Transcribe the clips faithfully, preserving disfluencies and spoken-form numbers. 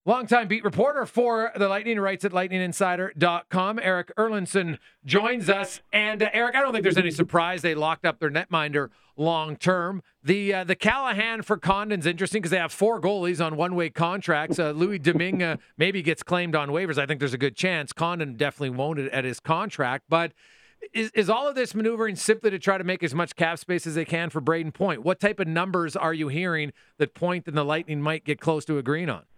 Longtime beat reporter for the Lightning, writes at lightning insider dot com. Eric Erlinson joins us. And uh, Eric, I don't think there's any surprise they locked up their netminder long term. The uh, the Callahan for Condon's interesting because they have four goalies on one-way contracts. Uh, Louis Domingue uh, maybe gets claimed on waivers. I think there's a good chance. Condon definitely won't at his contract. But is, is all of this maneuvering simply to try to make as much cap space as they can for Braden Point? What type of numbers are you hearing that Point and the Lightning might get close to agreeing on?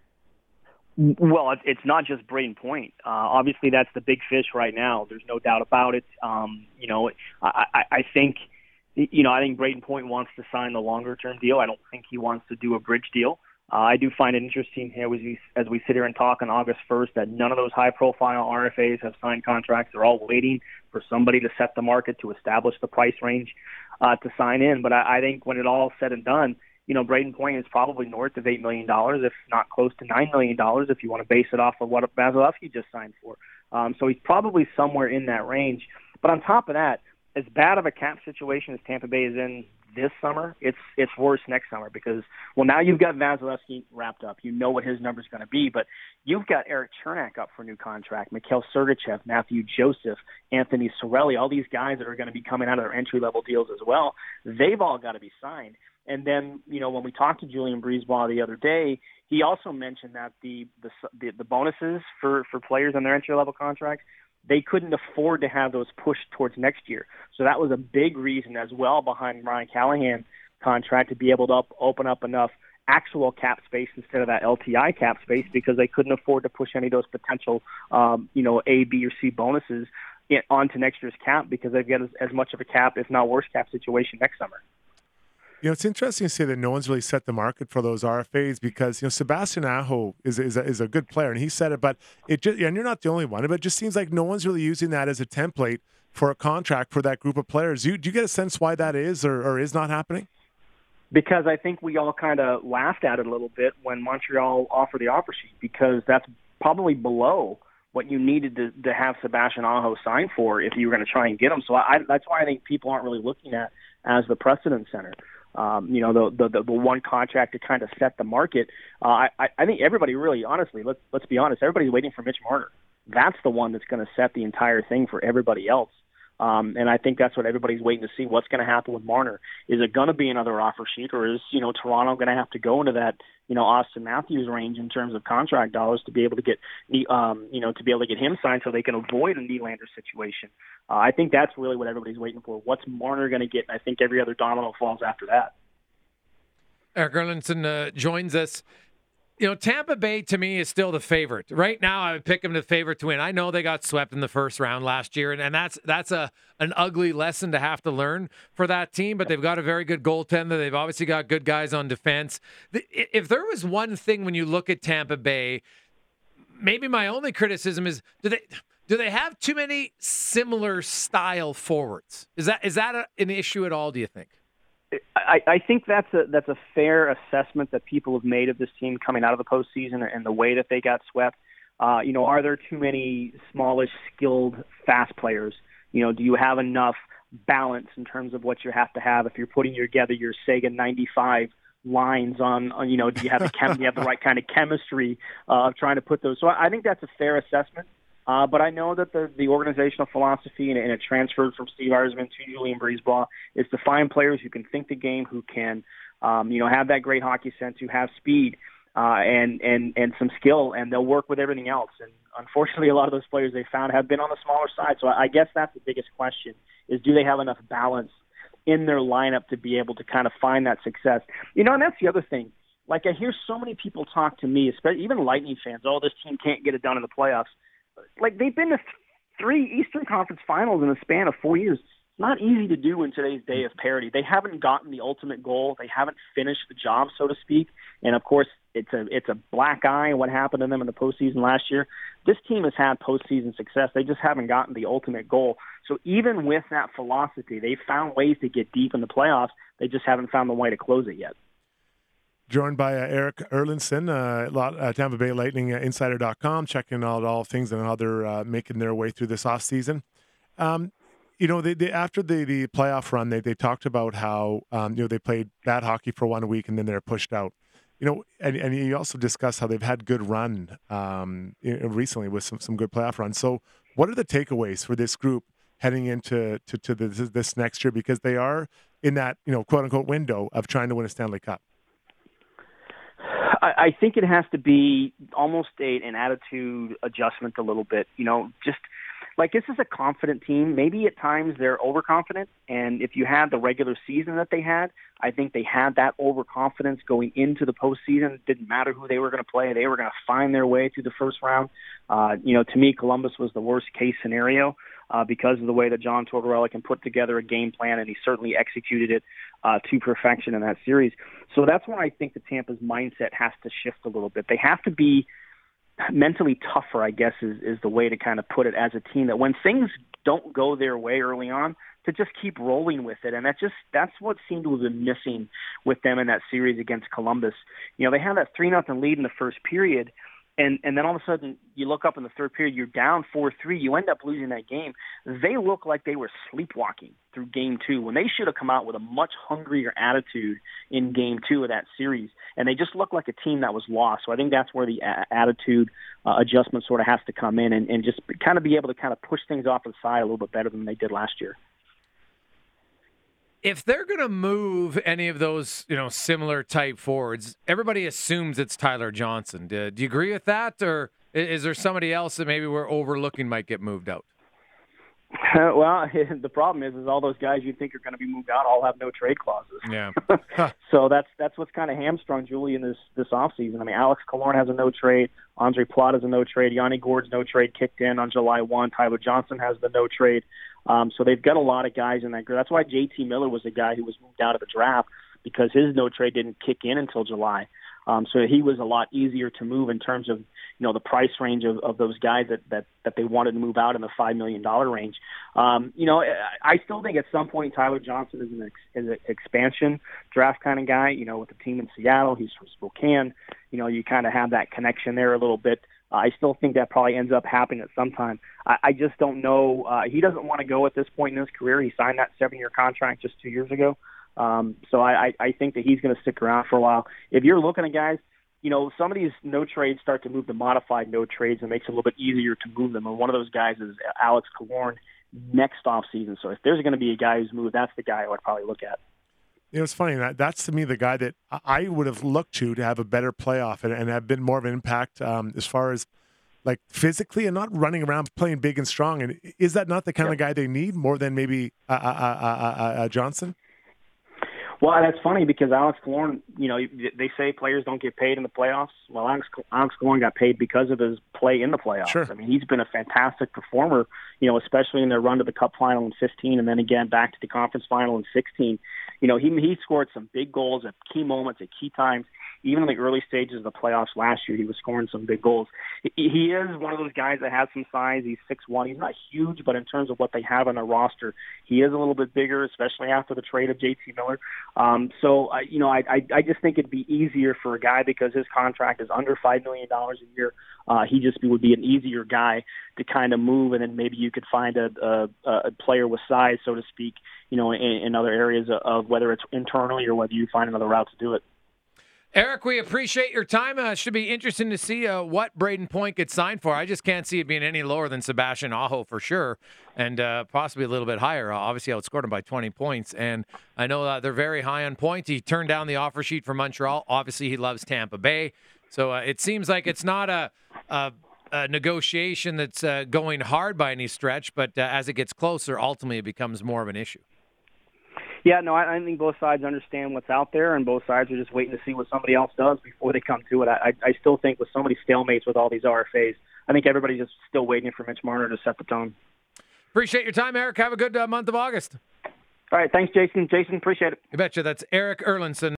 Well, it's not just Braden Point. Uh, obviously, that's the big fish right now. There's no doubt about it. Um, you know, I, I, I think, you know, I think Braden Point wants to sign the longer-term deal. I don't think he wants to do a bridge deal. Uh, I do find it interesting here as we, as we sit here and talk on August first that none of those high-profile R F As have signed contracts. They're all waiting for somebody to set the market to establish the price range uh, to sign in. But I, I think when it all said and done, you know, Braden Point is probably north of eight million dollars, if not close to nine million dollars, if you want to base it off of what Vasilevsky just signed for. Um, so he's probably somewhere in that range. But on top of that, as bad of a cap situation as Tampa Bay is in this summer, it's it's worse next summer because, well, now you've got Vasilevsky wrapped up. You know what his number's going to be, but you've got Eric Chernak up for a new contract, Mikhail Sergachev, Matthew Joseph, Anthony Cirelli, all these guys that are going to be coming out of their entry-level deals as well. They've all got to be signed. And then, you know, when we talked to Julian Brisebois the other day, he also mentioned that the the the, the bonuses for, for players on their entry-level contracts, they couldn't afford to have those pushed towards next year. So that was a big reason as well behind Ryan Callahan's contract to be able to up, open up enough actual cap space instead of that L T I cap space because they couldn't afford to push any of those potential, um, you know, A, B, or C bonuses in, onto next year's cap because they've got as, as much of a cap, if not worse, cap situation next summer. You know, it's interesting to say that no one's really set the market for those R F As because, you know, Sebastian Aho is is a, is a good player, and he said it, but it just, and you're not the only one, but it just seems like no one's really using that as a template for a contract for that group of players. Do you, do you get a sense why that is or, or is not happening? Because I think we all kind of laughed at it a little bit when Montreal offered the offer sheet because that's probably below what you needed to, to have Sebastian Aho sign for if you were going to try and get him. So I, that's why I think people aren't really looking at as the precedent center. Um, you know, the, the the one contract to kind of set the market. Uh, I, I think everybody really, honestly, let's let's be honest, everybody's waiting for Mitch Marner. That's the one that's going to set the entire thing for everybody else. Um, and I think that's what everybody's waiting to see. What's going to happen with Marner? Is it going to be another offer sheet, or is, you know, Toronto going to have to go into that, you know, Austin Matthews range in terms of contract dollars to be able to get, um, you know, to be able to get him signed so they can avoid a Nylander situation? Uh, I think that's really what everybody's waiting for. What's Marner going to get? And I think every other domino falls after that. Eric Erlinson uh, joins us. You know, Tampa Bay, to me, is still the favorite. Right now, I would pick them the favorite to win. I know they got swept in the first round last year, and, and that's that's a an ugly lesson to have to learn for that team, but they've got a very good goaltender. They've obviously got good guys on defense. If there was one thing when you look at Tampa Bay, maybe my only criticism is, do they do they have too many similar style forwards? Is that is that a, an issue at all, do you think? I, I think that's a that's a fair assessment that people have made of this team coming out of the postseason and the way that they got swept. Uh, you know, are there too many smallish, skilled, fast players? You know, do you have enough balance in terms of what you have to have if you're putting together your Sega ninety-five lines on, on you know, do you have the chem- do you have the right kind of chemistry uh, of trying to put those? So I think that's a fair assessment. Uh, but I know that the, the organizational philosophy and, and it transferred from Steve Yzerman to Julian Brisebois is to find players who can think the game, who can, um, you know, have that great hockey sense, who have speed uh, and, and, and some skill, and they'll work with everything else. And unfortunately, a lot of those players they found have been on the smaller side. So I guess that's the biggest question is, do they have enough balance in their lineup to be able to kind of find that success? You know, and that's the other thing. Like, I hear so many people talk to me, especially even Lightning fans, oh, this team can't get it done in the playoffs. Like, they've been to three Eastern Conference Finals in a span of four years. It's not easy to do in today's day of parity. They haven't gotten the ultimate goal. They haven't finished the job, so to speak. And of course, it's a it's a black eye what happened to them in the postseason last year. This team has had postseason success. They just haven't gotten the ultimate goal. So even with that philosophy, they've found ways to get deep in the playoffs. They just haven't found the way to close it yet. Joined by uh, Eric Erlinson, uh, uh, Tampa Bay Lightning uh, Insider dot com, checking out all things and how they're uh, making their way through this offseason. Um, you know, they, they after the, the playoff run, they they talked about how um, you know they played bad hockey for one week and then they're pushed out. you know, and, and you also discussed how they've had good run um, recently with some, some good playoff runs. So what are the takeaways for this group heading into to, to this, this next year? Because they are in that, you know, quote unquote window of trying to win a Stanley Cup. I, I think it has to be almost a, an attitude adjustment a little bit. You know, just like this is a confident team. Maybe at times they're overconfident. And if you had the regular season that they had, I think they had that overconfidence going into the postseason. It didn't matter who they were going to play. They were going to find their way through the first round. Uh, you know, to me, Columbus was the worst case scenario. Uh, because of the way that John Tortorella can put together a game plan, and he certainly executed it uh, to perfection in that series. So that's when I think the Tampa's mindset has to shift a little bit. They have to be mentally tougher, I guess, is, is the way to kind of put it, as a team that when things don't go their way early on, to just keep rolling with it. And that just that's what seemed to have been missing with them in that series against Columbus. You know, they had that three nothing lead in the first period, And and then all of a sudden, you look up in the third period, you're down four three, you end up losing that game. They look like they were sleepwalking through game two when they should have come out with a much hungrier attitude in game two of that series. And they just look like a team that was lost. So I think that's where the a- attitude uh, adjustment sort of has to come in and, and just kind of be able to kind of push things off to the side a little bit better than they did last year. If they're going to move any of those, you know, similar type forwards, everybody assumes it's Tyler Johnson. Do, do you agree with that, or is there somebody else that maybe we're overlooking might get moved out? Uh, well, the problem is, is all those guys you think are going to be moved out all have no trade clauses. Yeah. So that's that's what's kind of hamstrung Julian this this offseason. I mean, Alex Killorn has a no trade. Andre Plot has a no trade. Yanni Gourde's no trade kicked in on July first. Tyler Johnson has the no trade. Um, so they've got a lot of guys in that group. That's why J T Miller was the guy who was moved out of the draft, because his no trade didn't kick in until July. Um, so he was a lot easier to move in terms of, you know, the price range of, of those guys that, that, that they wanted to move out in the five million dollars range. Um, you know, I still think at some point Tyler Johnson is an, ex, is an expansion draft kind of guy. You know, with the team in Seattle, he's from Spokane. You know, you kind of have that connection there a little bit. Uh, I still think that probably ends up happening at some time. I, I just don't know. Uh, he doesn't want to go at this point in his career. He signed that seven-year contract just two years ago. Um, so I, I think that he's going to stick around for a while. If you're looking at guys, you know, some of these no trades start to move to modified no trades and makes it a little bit easier to move them. And one of those guys is Alex Killorn next offseason. So if there's going to be a guy who's moved, that's the guy I would probably look at. You know, it's funny. That, that's to me the guy that I would have looked to to have a better playoff and, and have been more of an impact um, as far as like physically and not running around playing big and strong. And is that not the kind yep. of guy they need more than maybe uh, uh, uh, uh, uh, Johnson? Well, that's funny because Alex Killorn, you know, they say players don't get paid in the playoffs. Well, Alex, Alex Killorn got paid because of his play in the playoffs. Sure. I mean, he's been a fantastic performer, you know, especially in their run to the Cup final in fifteen and then again back to the conference final in sixteen. You know, he he scored some big goals at key moments, at key times. Even in the early stages of the playoffs last year, he was scoring some big goals. He is one of those guys that has some size. He's six one. He's not huge, but in terms of what they have on their roster, he is a little bit bigger, especially after the trade of J T Miller. Um, so, uh, you know, I, I I just think it'd be easier for a guy because his contract is under five million dollars a year. Uh, he just would be an easier guy to kind of move, and then maybe you could find a, a, a player with size, so to speak, you know, in, in other areas of whether it's internally or whether you find another route to do it. Eric, we appreciate your time. Uh, should be interesting to see uh, what Brayden Point gets signed for. I just can't see it being any lower than Sebastian Aho for sure, and uh, possibly a little bit higher. Uh, obviously, outscored him by twenty points, and I know uh, they're very high on Point. He turned down the offer sheet for Montreal. Obviously, he loves Tampa Bay, so uh, it seems like it's not a, a, a negotiation that's uh, going hard by any stretch, but uh, as it gets closer, ultimately it becomes more of an issue. Yeah, no, I, I think both sides understand what's out there, and both sides are just waiting to see what somebody else does before they come to it. I, I still think with so many stalemates with all these R F As, I think everybody's just still waiting for Mitch Marner to set the tone. Appreciate your time, Eric. Have a good uh, month of August. All right, thanks, Jason. Jason, appreciate it. You betcha. That's Eric Erlinson.